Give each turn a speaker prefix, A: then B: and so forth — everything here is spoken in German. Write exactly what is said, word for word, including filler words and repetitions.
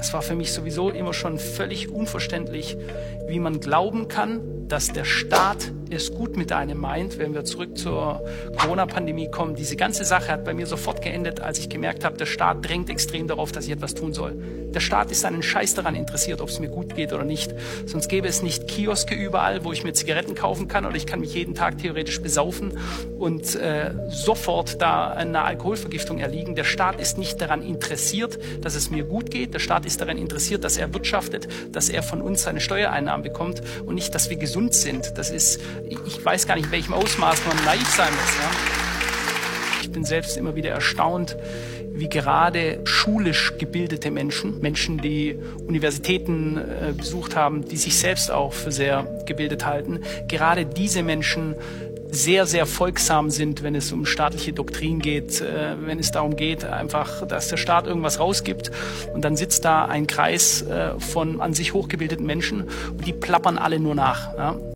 A: Es war für mich sowieso immer schon völlig unverständlich, wie man glauben kann, dass der Staat es gut mit einem meint. Wenn wir zurück zur Corona-Pandemie kommen, diese ganze Sache hat bei mir sofort geendet, als ich gemerkt habe, der Staat drängt extrem darauf, dass ich etwas tun soll. Der Staat ist einen Scheiß daran interessiert, ob es mir gut geht oder nicht. Sonst gäbe es nicht Kioske überall, wo ich mir Zigaretten kaufen kann, oder ich kann mich jeden Tag theoretisch besaufen und äh, sofort da einer Alkoholvergiftung erliegen. Der Staat ist nicht daran interessiert, dass es mir gut geht. Der Staat ist daran interessiert, dass er wirtschaftet, dass er von uns seine Steuereinnahmen bekommt und nicht, dass wir gesund sind. Das ist, ich weiß gar nicht, in welchem Ausmaß man naiv sein muss. Ja? Ich bin selbst immer wieder erstaunt, wie gerade schulisch gebildete Menschen, Menschen, die Universitäten äh, besucht haben, die sich selbst auch für sehr gebildet halten, gerade diese Menschen sehr, sehr folgsam sind, wenn es um staatliche Doktrin geht, äh, wenn es darum geht, einfach, dass der Staat irgendwas rausgibt und dann sitzt da ein Kreis äh, von an sich hochgebildeten Menschen und die plappern alle nur nach. Ja?